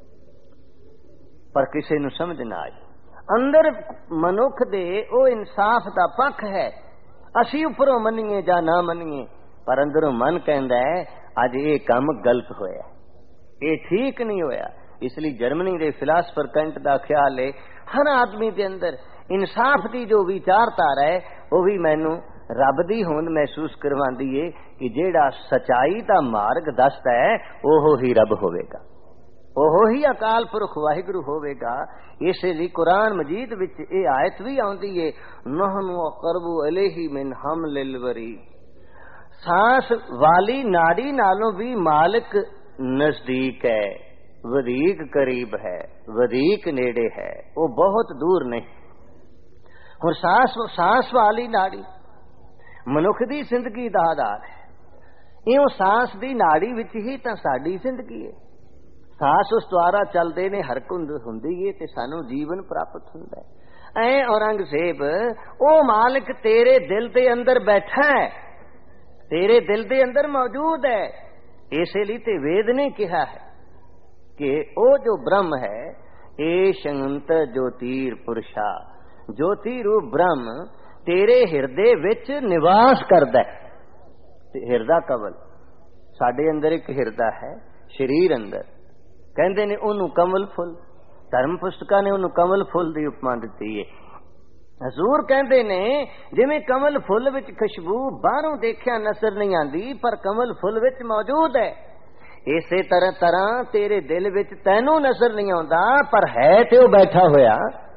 पर किसी नूं समझ ना आई। अंदर मनुख दे ओ इंसाफ दा पक्ष है, असी उपरों मनीए जां ना मनीए, पर अंदरों मन कहंदा है अज ये काम गलत होया, ये ठीक नहीं होया। इसलिए जर्मनी के फिलासफर कैंट का ख्याल है, हर आदमी के अंदर इंसाफ की जो विचारधारा है वो भी मैनू रब दी होंद महसूस करवांदी है कि जेड़ा सच्चाई का मार्ग दसदा है ओहो ही रब होवेगा, ओहो ही अकाल पुरख वाहिगुरु होवेगा। इसलिए कुरान मजीद विच ये आयत भी आउंदी है, नहनु अक़रबु अलैहि मिन हमलिल वरीद, सांस वाली नाड़ी नालों भी मालिक नजदीक है, वधीक करीब है, वधीक नेड़े है, वो बहुत दूर नहीं। और सांस सांस वाली नाड़ी मनुख दी जिंदगी दा आधार है। इउं सांस दी नाड़ी विच ही तां साडी जिंदगी है। ਖਾਸ ਉਸ ਦੁਆਰਾ ਚੱਲਦੇ ਨੇ ਹਰਕੁੰਦ ਹੁੰਦੀ ਏ ਤੇ ਸਾਨੂੰ ਜੀਵਨ ਪ੍ਰਾਪਤ ਹੁੰਦਾ ਹੈ। ਐ ਔਰੰਗਜ਼ੇਬ ਉਹ ਮਾਲਕ ਤੇਰੇ ਦਿਲ ਦੇ ਅੰਦਰ ਬੈਠਾ ਹੈ, ਤੇਰੇ ਦਿਲ ਦੇ ਅੰਦਰ ਮੌਜੂਦ ਹੈ। ਇਸੇ ਲਈ ਤੇ ਵੇਦ ਨੇ ਕਿਹਾ ਹੈ ਕਿ ਉਹ ਜੋ ਬ੍ਰਹਮ ਹੈ ਏ ਸ਼ੰਤ ਜੋਤੀਰ ਪੁਰਸ਼ਾ, ਜੋਤੀ ਰੂਪ ਬ੍ਰਹਮ ਤੇਰੇ ਹਿਰਦੇ ਵਿੱਚ ਨਿਵਾਸ ਕਰਦਾ ਹੈ। ਤੇ ਹਿਰਦਾ ਕਵਲ, ਸਾਡੇ ਅੰਦਰ ਇੱਕ ਹਿਰਦਾ ਹੈ ਸਰੀਰ ਅੰਦਰ, ਕਹਿੰਦੇ ਨੇ ਉਹਨੂੰ ਕਮਲ ਫੁੱਲ, ਧਰਮ ਪੁਸਤਕਾਂ ਨੇ ਉਹਨੂੰ ਕਮਲ ਫੁੱਲ ਦੀ ਉਪਮਾ ਦਿੱਤੀ ਹੈ। ਹਜ਼ੂਰ ਕਹਿੰਦੇ ਨੇ ਜਿਵੇਂ ਕਮਲ ਫੁੱਲ ਵਿੱਚ ਖੁਸ਼ਬੂ ਬਾਹਰੋਂ ਦੇਖਿਆ ਨਜ਼ਰ ਨਹੀਂ ਆਉਂਦੀ ਪਰ ਕਮਲ ਫੁੱਲ ਵਿੱਚ ਮੌਜੂਦ ਹੈ, ਇਸੇ ਤਰ੍ਹਾਂ ਤਰ੍ਹਾਂ ਤੇਰੇ ਦਿਲ ਵਿੱਚ ਤੈਨੂੰ ਨਜ਼ਰ ਨਹੀਂ ਆਉਂਦਾ ਪਰ ਹੈ ਤੇ ਉਹ ਬੈਠਾ ਹੋਇਆ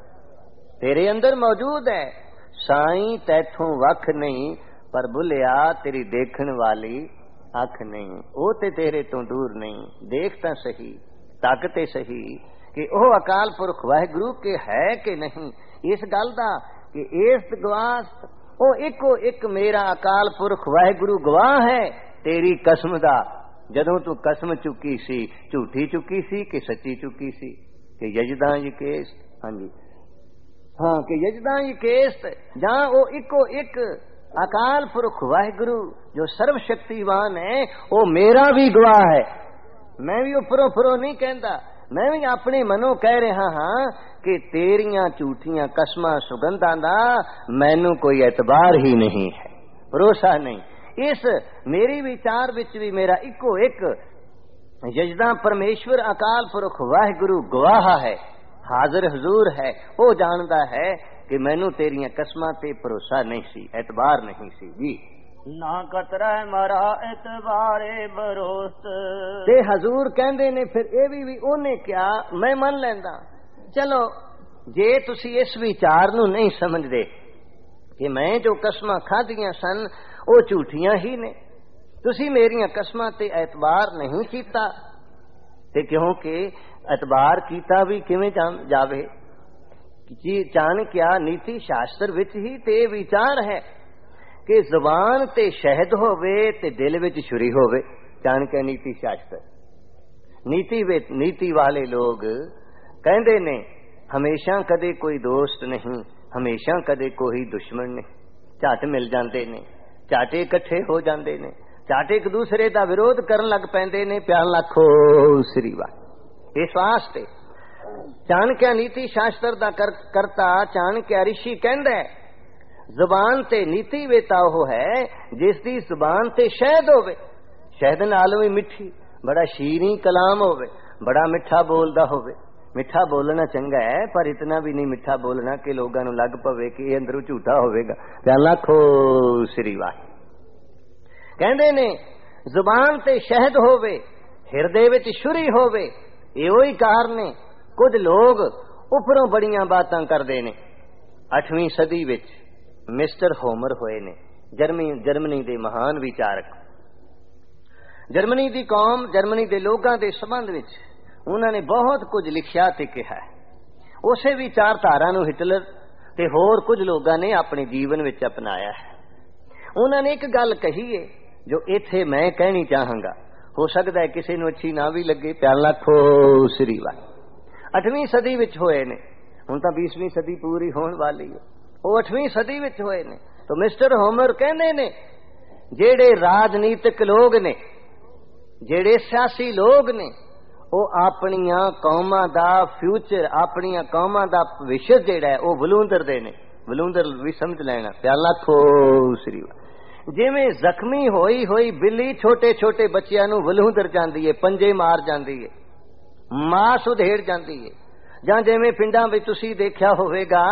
ਤੇਰੇ ਅੰਦਰ ਮੌਜੂਦ ਹੈ। ਸਾਈਂ ਤੈਥੋਂ ਵੱਖ ਨਹੀਂ ਪਰ ਭੁੱਲਿਆ ਤੇਰੀ ਦੇਖਣ ਵਾਲੀ ਅੱਖ ਨਹੀਂ, ਉਹ ਤੇ ਤੇਰੇ ਤੋਂ ਦੂਰ ਨਹੀਂ। ਦੇਖ ਤਾਂ ਸਹੀ, ਤੱਕ ਤੇ ਸਹੀ ਕਿ ਉਹ ਅਕਾਲ ਪੁਰਖ ਵਾਹਿਗੁਰੂ ਕੇ ਹੈ ਕਿ ਨਹੀਂ। ਇਸ ਗੱਲ ਦਾ ਕਿ ਇਸ ਗਵਾਹ ਉਹ ਇੱਕੋ ਇੱਕ ਮੇਰਾ ਅਕਾਲ ਪੁਰਖ ਵਾਹਿਗੁਰੂ ਗਵਾਹ ਹੈ ਤੇਰੀ ਕਸਮ ਦਾ। ਜਦੋਂ ਤੂੰ ਕਸਮ ਚੁੱਕੀ ਸੀ, ਝੂਠੀ ਚੁੱਕੀ ਸੀ ਕਿ ਸੱਚੀ ਚੁੱਕੀ ਸੀ? ਕਿ ਯਜਦਾਂ ਯਕੇਸ, ਹਾਂਜੀ ਹਾਂ, ਕਿ ਯਜਦਾਂ ਯਕੇਸ, ਜਾਂ ਉਹ ਇੱਕੋ ਇੱਕ ਅਕਾਲ ਪੁਰਖ ਵਾਹਿਗੁਰੂ ਜੋ ਸਰਵ ਸ਼ਕਤੀਵਾਨ ਹੈ ਉਹ ਮੇਰਾ ਵੀ ਗਵਾਹ ਹੈ। ਮੈਂ ਵੀ ਉੱਪਰੋਂ ਉੱਪਰੋਂ ਨਹੀਂ ਕਹਿੰਦਾ, ਮੈਂ ਵੀ ਆਪਣੇ ਮਨੋਂ ਕਹਿ ਰਿਹਾ ਹਾਂ ਕਿ ਤੇਰੀਆਂ ਝੂਠੀਆਂ ਕਸਮਾਂ ਸੁਗੰਧਾਂ ਦਾ ਮੈਨੂੰ ਕੋਈ ਇਤਬਾਰ ਹੀ ਨਹੀਂ ਹੈ, ਭਰੋਸਾ ਨਹੀਂ। ਇਸ ਮੇਰੀ ਵਿਚਾਰ ਵਿੱਚ ਵੀ ਮੇਰਾ ਇੱਕੋ ਇੱਕ ਯਜਦਾਂ ਪਰਮੇਸ਼ਵਰ ਅਕਾਲ ਪੁਰਖ ਵਾਹਿਗੁਰੂ ਗਵਾਹ ਹੈ, ਹਾਜ਼ਰ ਹਜ਼ੂਰ ਹੈ। ਉਹ ਜਾਣਦਾ ਹੈ ਕਿ ਮੈਨੂੰ ਤੇਰੀਆਂ ਕਸਮਾਂ ਤੇ ਭਰੋਸਾ ਨਹੀਂ ਸੀ, ਇਤਬਾਰ ਨਹੀਂ ਸੀ ਜੀ। ਨਾ ਕਤਰਾ ਮਾਰਾ ਇਤਬਾਰੇ ਬਰੋਸਤ। ਤੇ ਹਜ਼ੂਰ ਕਹਿੰਦੇ ਨੇ ਫਿਰ ਇਹ ਵੀ ਵੀ ਉਹਨੇ ਕਿਹਾ ਮੈਂ ਮੰਨ ਲੈਂਦਾ। ਚਲੋ ਜੇ ਤੁਸੀਂ ਇਸ ਵਿਚਾਰ ਨੂੰ ਨਹੀਂ ਸਮਝਦੇ ਕਿ ਮੈਂ ਜੋ ਕਸਮਾਂ ਖਾਧੀਆਂ ਸਨ ਉਹ ਝੂਠੀਆਂ ਹੀ ਨੇ, ਤੁਸੀਂ ਮੇਰੀਆਂ ਕਸਮਾਂ ਤੇ ਇਤਬਾਰ ਨਹੀਂ ਕੀਤਾ, ਤੇ ਕਿਉਂਕਿ ਇਤਬਾਰ ਕੀਤਾ ਵੀ ਕਿਵੇਂ ਜਾਵੇ ਜੀ। ਚਾਣਕਿਆ ਨੀਤੀ ਸ਼ਾਸਤਰ ਵਿੱਚ ਹੀ ਤੇ ਵਿਚਾਰ ਹੈ ਕਿ ਜ਼ੁਬਾਨ ਤੇ ਸ਼ਹਿਦ ਹੋਵੇ ਤੇ ਦਿਲ ਵਿੱਚ ਛੁਰੀ ਹੋਵੇ। ਚਾਣਕਿਆ ਨੀਤੀ ਸ਼ਾਸਤਰ, ਨੀਤੀ ਵਿੱਚ ਨੀਤੀ ਵਾਲੇ ਲੋਕ ਕਹਿੰਦੇ ਨੇ ਹਮੇਸ਼ਾ ਕਦੇ ਕੋਈ ਦੋਸਤ ਨਹੀਂ, ਹਮੇਸ਼ਾ ਕਦੇ ਕੋਈ ਦੁਸ਼ਮਣ ਨਹੀਂ। ਝੱਟ ਮਿਲ ਜਾਂਦੇ ਨੇ, ਝੱਟ ਇਕੱਠੇ ਹੋ ਜਾਂਦੇ ਨੇ, ਝੱਟ ਇੱਕ ਦੂਸਰੇ ਦਾ ਵਿਰੋਧ ਕਰਨ ਲੱਗ ਪੈਂਦੇ ਨੇ। ਪਿਆਰ ਲੱਖੋ ਸ੍ਰੀ ਵਾਹਿਗੁਰੂ। ਇਸ ਵਾਸਤੇ ਚਾਣਕਿਆ ਨੀਤੀ ਸ਼ਾਸਤਰ ਦਾ ਕਰਤਾ ਚਾਣਕਿਆ ਰਿਸ਼ੀ ਕਹਿੰਦਾ ਹੈ ਜ਼ੁਬਾਨ ਤੇ ਨੀਤੀ ਵੇਤਾ ਉਹ ਹੈ ਜਿਸ ਦੀ ਜ਼ੁਬਾਨ ਤੇ ਸ਼ਹਿਦ ਹੋਵੇ, ਸ਼ਹਿਦ ਨਾਲੋਂ ਵੀ ਮਿੱਠੀ, ਬੜਾ ਸ਼ੀਰੀਂ ਕਲਾਮ ਹੋਵੇ, ਬੜਾ ਮਿੱਠਾ ਬੋਲਦਾ ਹੋਵੇ। ਮਿੱਠਾ ਬੋਲਣਾ ਚੰਗਾ ਹੈ ਪਰ ਇਤਨਾ ਵੀ ਨਹੀਂ ਮਿੱਠਾ ਬੋਲਣਾ ਕਿ ਲੋਕਾਂ ਨੂੰ ਲੱਗ ਪਵੇ ਕਿ ਇਹ ਅੰਦਰੋਂ ਝੂਠਾ ਹੋਵੇਗਾ। ਪਿਆਰ ਲੱਖੋ ਸ੍ਰੀ ਵਾਹਿਗੁਰੂ। ਕਹਿੰਦੇ ਨੇ ਜ਼ੁਬਾਨ ਤੇ ਸ਼ਹਿਦ ਹੋਵੇ, ਹਿਰਦੇ ਵਿੱਚ ਛੁਰੀ ਹੋਵੇ। ਇਹੋ ਹੀ ਕਾਰਨ ਨੇ ਕੁਝ ਲੋਕ ਉੱਪਰੋਂ ਬੜੀਆਂ ਬਾਤਾਂ ਕਰਦੇ ਨੇ। ਅੱਠਵੀਂ ਸਦੀ ਵਿੱਚ ਮਿਸਟਰ ਹੋਮਰ ਹੋਏ ਨੇ, ਜਰਮਨੀ ਜਰਮਨੀ ਦੇ ਮਹਾਨ ਵਿਚਾਰਕ। ਜਰਮਨੀ ਦੀ ਕੌਮ, ਜਰਮਨੀ ਦੇ ਲੋਕਾਂ ਦੇ ਸੰਬੰਧ ਵਿੱਚ ਉਹਨਾਂ ਨੇ ਬਹੁਤ ਕੁਝ ਲਿਖਿਆ ਤੇ ਕਿਹਾ। ਉਸੇ ਵਿਚਾਰਧਾਰਾ ਨੂੰ ਹਿਟਲਰ ਤੇ ਹੋਰ ਕੁਝ ਲੋਕਾਂ ਨੇ ਆਪਣੇ ਜੀਵਨ ਵਿੱਚ ਅਪਣਾਇਆ ਹੈ। ਉਹਨਾਂ ਨੇ ਇੱਕ ਗੱਲ ਕਹੀ ਹੈ ਜੋ ਇੱਥੇ ਮੈਂ ਕਹਿਣੀ ਚਾਹਾਂਗਾ, ਹੋ ਸਕਦਾ ਹੈ ਕਿਸੇ ਨੂੰ ਅੱਛੀ ਨਾ ਵੀ ਲੱਗੇ। ਪਿਆਰ ਲੱਖੋ ਸ੍ਰੀ ਵਾਹਿਗੁਰੂ। ਅੱਠਵੀਂ ਸਦੀ ਵਿੱਚ ਹੋਏ ਨੇ, ਹੁਣ ਤਾਂ ਵੀਸਵੀਂ ਸਦੀ ਪੂਰੀ ਹੋਣ ਵਾਲੀ ਹੈ। ਉਹ ਅੱਠਵੀਂ ਸਦੀ ਵਿੱਚ ਹੋਏ ਨੇ। ਤਾਂ ਮਿਸਟਰ ਹੋਮਰ ਕਹਿੰਦੇ ਨੇ ਜਿਹੜੇ ਰਾਜਨੀਤਿਕ ਲੋਕ ਨੇ, ਜਿਹੜੇ ਸਿਆਸੀ ਲੋਕ ਨੇ, ਉਹ ਆਪਣੀਆਂ ਕੌਮਾਂ ਦਾ ਫਿਊਚਰ, ਆਪਣੀਆਂ ਕੌਮਾਂ ਦਾ ਭਵਿੱਖ ਜਿਹੜਾ ਉਹ ਵਲੂੰਦਰਦੇ ਨੇ। ਵਲੂੰਦਰ ਵੀ ਸਮਝ ਲੈਣਾ। ਪਿਆਰ ਲੱਖੋ ਸ੍ਰੀ ਵਾਹਿਗੁਰੂ। ਜਿਵੇਂ ਜ਼ਖਮੀ ਹੋਈ ਹੋਈ ਬਿੱਲੀ ਛੋਟੇ ਛੋਟੇ ਬੱਚਿਆਂ ਨੂੰ ਵਲੂੰਦਰ ਜਾਂਦੀ ਹੈ, ਪੰਜੇ ਮਾਰ ਜਾਂਦੀ ਹੈ, ਮਾਸ ਉਧੇੜ ਜਾਂਦੀ ਹੈ। ਜਾਂ ਜਿਵੇਂ ਪਿੰਡਾਂ ਵਿੱਚ ਤੁਸੀਂ ਦੇਖਿਆ ਹੋਵੇਗਾ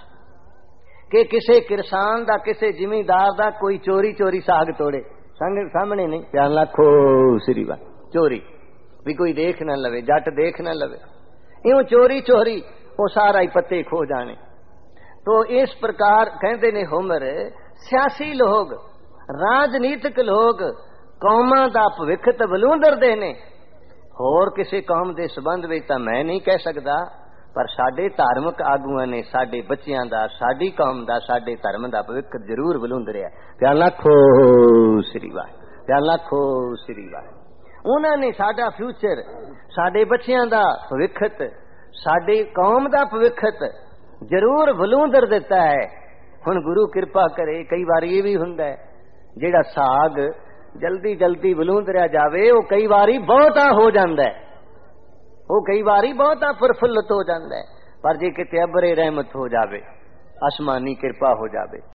ਕਿ ਕਿਸੇ ਕਿਸਾਨ ਦਾ, ਕਿਸੇ ਜ਼ਿਮੀਂਦਾਰ ਦਾ ਕੋਈ ਚੋਰੀ ਚੋਰੀ ਸਾਗ ਤੋੜੇ, ਸਾਹਮਣੇ ਨਹੀਂ। ਪਿਆਰ ਲੱਖੋ ਸ੍ਰੀ ਵਾਹਿਗੁਰੂ। ਚੋਰੀ ਵੀ ਕੋਈ ਦੇਖ ਨਾ ਲਵੇ, ਜੱਟ ਦੇਖ ਨਾ ਲਵੇ, ਇਉਂ ਚੋਰੀ ਚੋਰੀ ਉਹ ਸਾਰਾ ਹੀ ਪੱਤੇ ਖੋ ਜਾਣੇ। ਤੋ ਇਸ ਪ੍ਰਕਾਰ ਕਹਿੰਦੇ ਨੇ ਹੋਮਰ, ਸਿਆਸੀ ਲੋਕ, ਰਾਜਨੀਤਿਕ ਲੋਕ ਕੌਮਾਂ ਦਾ ਭਵਿੱਖ ਤਾਂ ਵਲੂੰਦਰਦੇ ਨੇ। ਹੋਰ ਕਿਸੇ ਕੌਮ ਦੇ ਸੰਬੰਧ ਵਿੱਚ ਤਾਂ ਮੈਂ ਨਹੀਂ ਕਹਿ ਸਕਦਾ, ਪਰ ਸਾਡੇ ਧਾਰਮਿਕ ਆਗੂਆਂ ਨੇ ਸਾਡੇ ਬੱਚਿਆਂ ਦਾ, ਸਾਡੀ ਕੌਮ ਦਾ, ਸਾਡੇ ਧਰਮ ਦਾ ਭਵਿੱਖ ਜ਼ਰੂਰ ਵਲੂੰਦਰਿਆ। ਪਿਆਰ ਲੱਖੋ ਸ੍ਰੀ ਵਾਹਿਗੁਰੂ। ਪਿਆਰ ਲੱਖੋ ਸ੍ਰੀ ਵਾਹਿਗੁਰੂ। ਉਹਨਾਂ ਨੇ ਸਾਡਾ ਫਿਊਚਰ, ਸਾਡੇ ਬੱਚਿਆਂ ਦਾ ਭਵਿੱਖਤ, ਸਾਡੀ ਕੌਮ ਦਾ ਭਵਿੱਖਤ ਜ਼ਰੂਰ ਵਲੂੰਦਰ ਦਿੱਤਾ ਹੈ। ਹੁਣ ਗੁਰੂ ਕਿਰਪਾ ਕਰੇ, ਕਈ ਵਾਰੀ ਇਹ ਵੀ ਹੁੰਦਾ ਹੈ ਜਿਹੜਾ ਸਾਗ ਜਲਦੀ ਜਲਦੀ ਵਲੂੰਦਰਿਆ ਜਾਵੇ ਉਹ ਕਈ ਵਾਰੀ ਬਹੁਤਾ ਹੋ ਜਾਂਦਾ ਹੈ, ਉਹ ਕਈ ਵਾਰੀ ਬਹੁਤਾ ਪ੍ਰਫੁੱਲਤ ਹੋ ਜਾਂਦਾ ਹੈ। ਪਰ ਜੇ ਕਿਤੇ ਅਬਰੇ ਰਹਿਮਤ ਹੋ ਜਾਵੇ, ਅਸਮਾਨੀ ਕਿਰਪਾ ਹੋ ਜਾਵੇ,